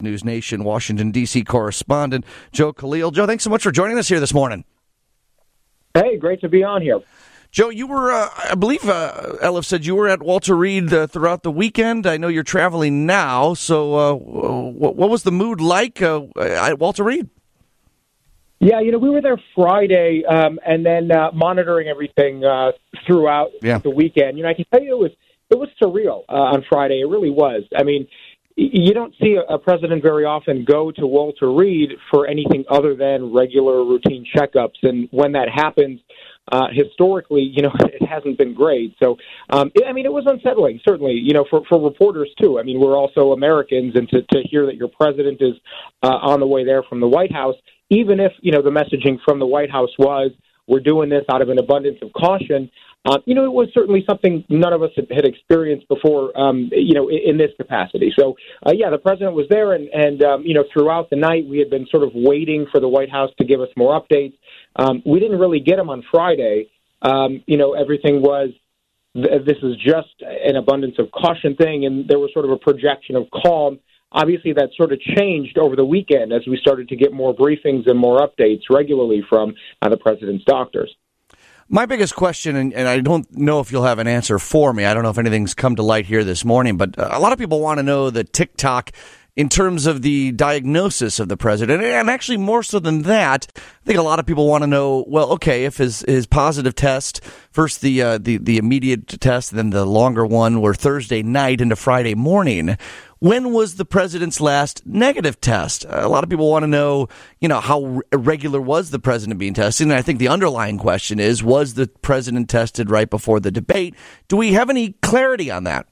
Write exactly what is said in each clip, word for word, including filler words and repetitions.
News Nation Washington, D C correspondent Joe Khalil. Joe, thanks so much for joining us here this morning. Hey, great to be on here. Joe, you were, uh, I believe, uh, Elif said you were at Walter Reed uh, throughout the weekend. I know you're traveling now, so uh, what, what was the mood like uh, at Walter Reed? Yeah, you know, we were there Friday um, and then uh, monitoring everything uh, throughout yeah. the weekend. You know, I can tell you it was it was surreal uh, on Friday. It really was. I mean, you don't see a, a president very often go to Walter Reed for anything other than regular routine checkups. And when that happens, uh, historically, you know, it hasn't been great. So, um, it, I mean, it was unsettling, certainly, you know, for, for reporters, too. I mean, we're also Americans, and to, to hear that your president is uh, on the way there from the White House, even if, you know, the messaging from the White House was, we're doing this out of an abundance of caution, uh, you know, it was certainly something none of us had, had experienced before, um, you know, in, in this capacity. So, uh, yeah, the president was there, and, and um, you know, throughout the night, we had been sort of waiting for the White House to give us more updates. Um, we didn't really get them on Friday. Um, you know, everything was, th- this is just an abundance of caution thing, and there was sort of a projection of calm. Obviously, that sort of changed over the weekend as we started to get more briefings and more updates regularly from uh, the president's doctors. My biggest question, and, and I don't know if you'll have an answer for me, I don't know if anything's come to light here this morning, but a lot of people want to know the TikTok in terms of the diagnosis of the president. And actually, more so than that, I think a lot of people want to know, well, okay, if his, his positive test, first the, uh, the, the immediate test, then the longer one were Thursday night into Friday morning. When was the president's last negative test? A lot of people want to know, you know, how regular was the president being tested? And I think the underlying question is, was the president tested right before the debate? Do we have any clarity on that?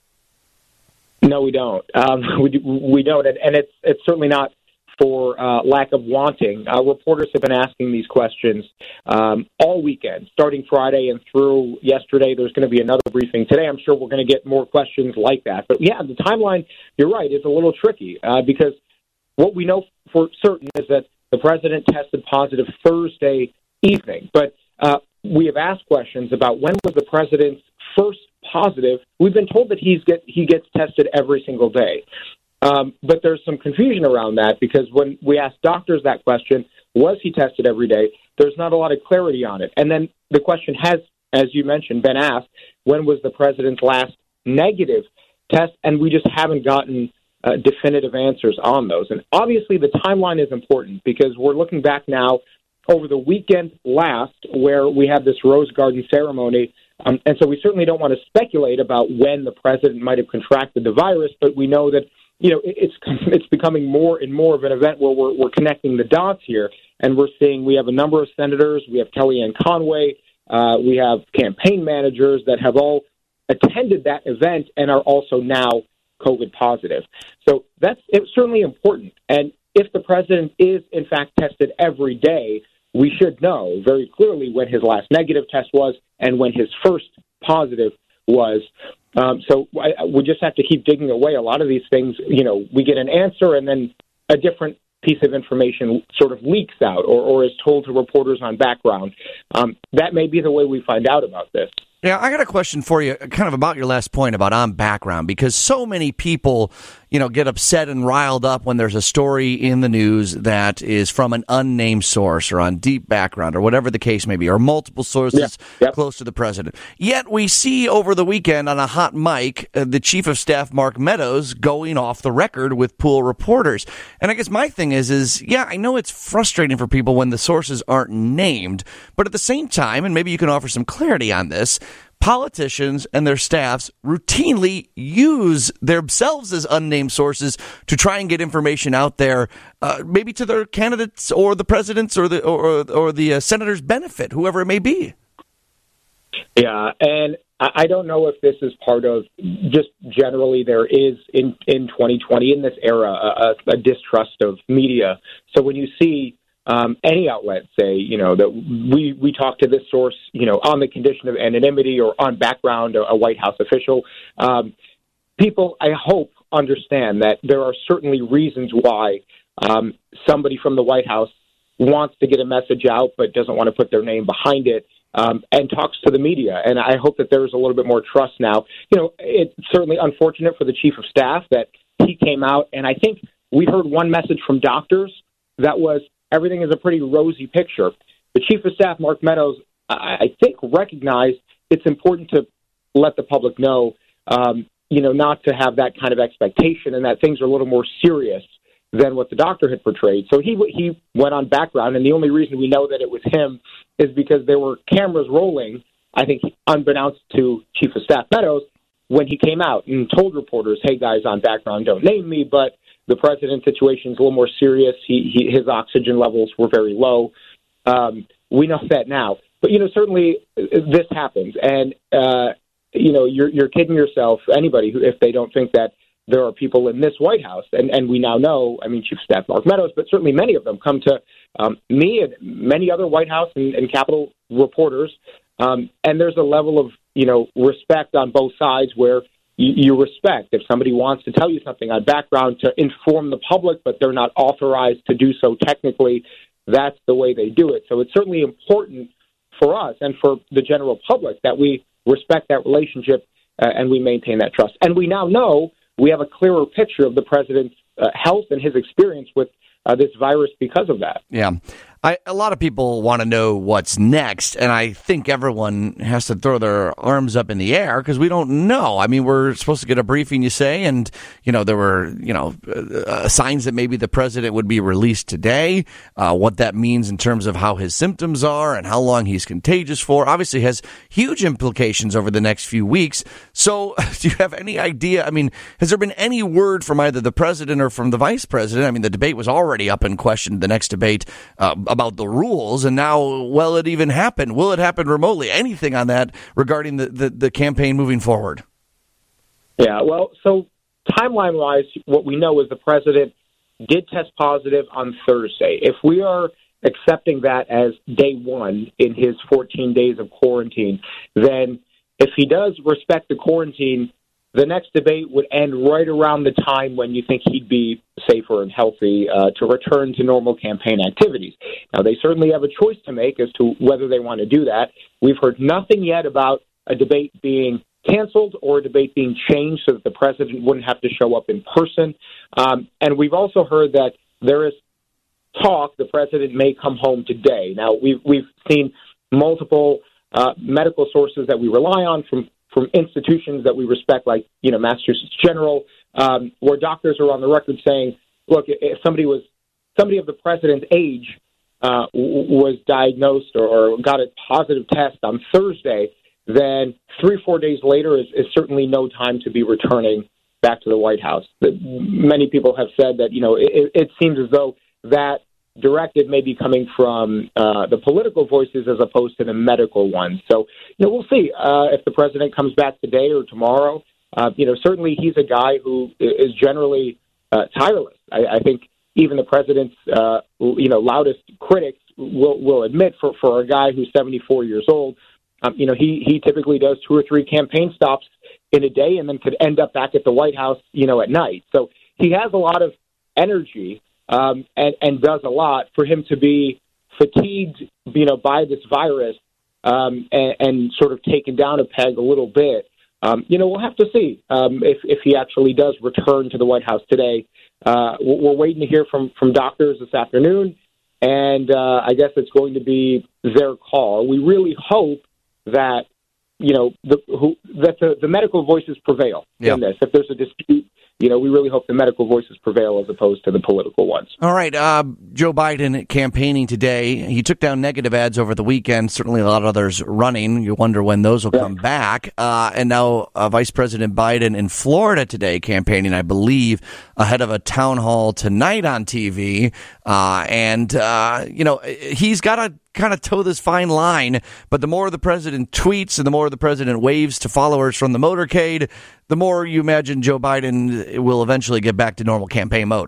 No, we don't. Um, we, we don't, and, and it's it's certainly not for uh, lack of wanting. Uh, reporters have been asking these questions um, all weekend, starting Friday and through yesterday. There's going to be another briefing today. I'm sure we're going to get more questions like that. But, yeah, the timeline, you're right, is a little tricky uh, because what we know for certain is that the president tested positive Thursday evening. But uh, we have asked questions about when was the president's first positive. We've been told that he's get he gets tested every single day. Um, but there's some confusion around that because when we ask doctors that question, was he tested every day, there's not a lot of clarity on it. And then the question has, as you mentioned, been asked, when was the president's last negative test? And we just haven't gotten uh, definitive answers on those. And obviously the timeline is important because we're looking back now over the weekend last where we had this Rose Garden ceremony. Um, and so we certainly don't want to speculate about when the president might have contracted the virus, but we know that you know, it's it's becoming more and more of an event where we're, we're connecting the dots here, and we're seeing we have a number of senators, we have Kellyanne Conway, uh, we have campaign managers that have all attended that event and are also now COVID positive. So that's it's certainly important. And if the president is, in fact, tested every day, we should know very clearly when his last negative test was and when his first positive was. Um, so I, we just have to keep digging away. A lot of these things, you know, we get an answer and then a different piece of information sort of leaks out or, or is told to reporters on background. Um, that may be the way we find out about this. Yeah, I got a question for you kind of about your last point about on background, because so many people, you know, get upset and riled up when there's a story in the news that is from an unnamed source or on deep background or whatever the case may be, or multiple sources yeah, yep. close to the president. Yet we see over the weekend on a hot mic, uh, the chief of staff, Mark Meadows, going off the record with pool reporters. And I guess my thing is, is, yeah, I know it's frustrating for people when the sources aren't named, but at the same time, and maybe you can offer some clarity on this, politicians and their staffs routinely use themselves as unnamed sources to try and get information out there, uh, maybe to their candidates or the president's or the or, or the uh, senator's benefit, whoever it may be. Yeah, and I don't know if this is part of just generally there is in, in twenty twenty in this era a, a distrust of media. So when you see Um, any outlet say, you know, that we, we talk to this source, you know, on the condition of anonymity or on background, a, a White House official. Um, people, I hope, understand that there are certainly reasons why um, somebody from the White House wants to get a message out but doesn't want to put their name behind it um, and talks to the media. And I hope that there's a little bit more trust now. You know, it's certainly unfortunate for the chief of staff that he came out, and I think we heard one message from doctors that was everything is a pretty rosy picture. The Chief of Staff, Mark Meadows, I think recognized it's important to let the public know, um, you know, not to have that kind of expectation and that things are a little more serious than what the doctor had portrayed. So he he went on background, and the only reason we know that it was him is because there were cameras rolling, I think unbeknownst to Chief of Staff Meadows, when he came out and told reporters, hey, guys, on background, don't name me, but the president's situation is a little more serious. He, he His oxygen levels were very low. Um, we know that now. But, you know, certainly this happens. And, uh, you know, you're, you're kidding yourself, anybody, who, if they don't think that there are people in this White House, and, and we now know, I mean, Chief of Staff Mark Meadows, but certainly many of them come to um, me and many other White House and, and Capitol reporters, um, and there's a level of, you know, respect on both sides where you, you respect if somebody wants to tell you something on background to inform the public, but they're not authorized to do so technically. That's the way they do it. So it's certainly important for us and for the general public that we respect that relationship uh, and we maintain that trust. And we now know we have a clearer picture of the president's uh, health and his experience with uh, this virus because of that. Yeah. I, a lot of people want to know what's next, and I think everyone has to throw their arms up in the air because we don't know. I mean, we're supposed to get a briefing, you say, and, you know, there were, you know, uh, signs that maybe the president would be released today, uh, what that means in terms of how his symptoms are and how long he's contagious for. Obviously has huge implications over the next few weeks. So do you have any idea? I mean, has there been any word from either the president or from the vice president? I mean, the debate was already up in question, the next debate, uh, about the rules, and now, will it even happen? Will it happen remotely? Anything on that regarding the, the, the campaign moving forward? Yeah, well, so timeline-wise, what we know is the president did test positive on Thursday. If we are accepting that as day one in his fourteen days of quarantine, then if he does respect the quarantine, the next debate would end right around the time when you think he'd be safer and healthy uh, to return to normal campaign activities. Now, they certainly have a choice to make as to whether they want to do that. We've heard nothing yet about a debate being canceled or a debate being changed so that the president wouldn't have to show up in person. Um, and we've also heard that there is talk the president may come home today. Now, we've, we've seen multiple uh, medical sources that we rely on from from institutions that we respect, like, you know, Massachusetts General, um, where doctors are on the record saying, look, if somebody was somebody of the president's age uh, w- was diagnosed or, or got a positive test on Thursday, then three, four days later is, is certainly no time to be returning back to the White House. The, many people have said that, you know, it, it seems as though that directive may be coming from uh, the political voices as opposed to the medical ones. So, you know, we'll see uh, if the president comes back today or tomorrow. Uh, you know, certainly he's a guy who is generally uh, tireless. I, I think even the president's, uh, you know, loudest critics will, will admit for, for a guy who's seventy-four years old, um, you know, he, he typically does two or three campaign stops in a day and then could end up back at the White House, you know, at night. So he has a lot of energy. Um, and, and does a lot. For him to be fatigued, you know, by this virus um, and, and sort of taken down a peg a little bit. Um, you know, we'll have to see um, if, if he actually does return to the White House today. Uh, we're waiting to hear from, from doctors this afternoon, and uh, I guess it's going to be their call. We really hope that, you know, the, who, that the, the medical voices prevail yeah. in this. If there's a dispute, you know, we really hope the medical voices prevail as opposed to the political ones. All right. Uh, Joe Biden campaigning today. He took down negative ads over the weekend. Certainly a lot of others running. You wonder when those will yeah. come back. Uh, and now uh, Vice President Biden in Florida today campaigning, I believe, ahead of a town hall tonight on T V. Uh, and, uh, you know, he's got to kind of toe this fine line, but the more the president tweets and the more the president waves to followers from the motorcade, the more you imagine Joe Biden will eventually get back to normal campaign mode.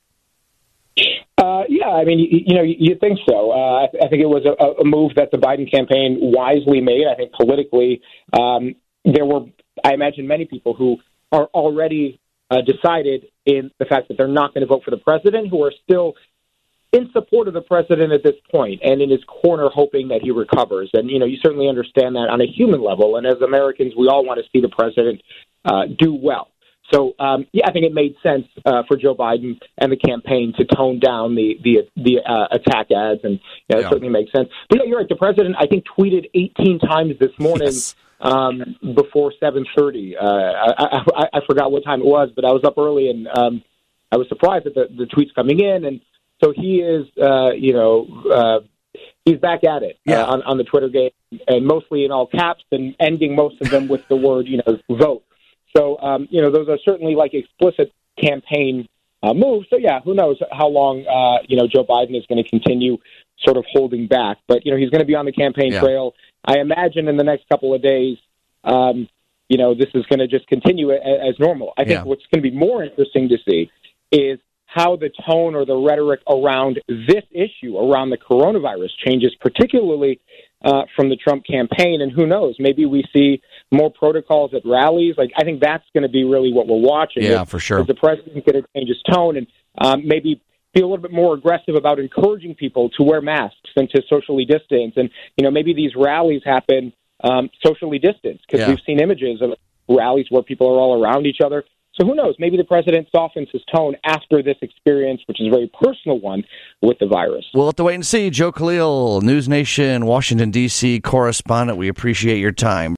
Uh, yeah, I mean, you, you know, you, you think so. Uh, I, I think it was a, a move that the Biden campaign wisely made. I think politically, um, there were, I imagine, many people who are already uh, decided in the fact that they're not going to vote for the president, who are still in support of the president at this point and in his corner hoping that he recovers. And, you know, you certainly understand that on a human level. And as Americans, we all want to see the president uh, do well. So, um, yeah, I think it made sense uh, for Joe Biden and the campaign to tone down the the the uh, attack ads, and you know, yeah. it certainly makes sense. But yeah, you're right. The president, I think, tweeted eighteen times this morning yes. um, before seven thirty. Uh, I, I, I forgot what time it was, but I was up early, and um, I was surprised at the, the tweets coming in. And so he is, uh, you know, uh, he's back at it yeah. uh, on, on the Twitter game, and mostly in all caps, and ending most of them with the word, you know, vote. So, um, you know, those are certainly like explicit campaign uh, moves. So, yeah, who knows how long, uh, you know, Joe Biden is going to continue sort of holding back. But, you know, he's going to be on the campaign yeah. trail. I imagine in the next couple of days, um, you know, this is going to just continue as, as normal. I think yeah. what's going to be more interesting to see is how the tone or the rhetoric around this issue, around the coronavirus, changes, particularly uh, from the Trump campaign. And who knows, maybe we see more protocols at rallies. Like, I think that's going to be really what we're watching. Yeah, is, for sure. Is the president going to change his tone and um, maybe be a little bit more aggressive about encouraging people to wear masks and to socially distance? And, you know, maybe these rallies happen um, socially distanced, because yeah. we've seen images of rallies where people are all around each other. So who knows? Maybe the president softens his tone after this experience, which is a very personal one, with the virus. We'll have to wait and see. Joe Khalil, News Nation, Washington, D C correspondent. We appreciate your time.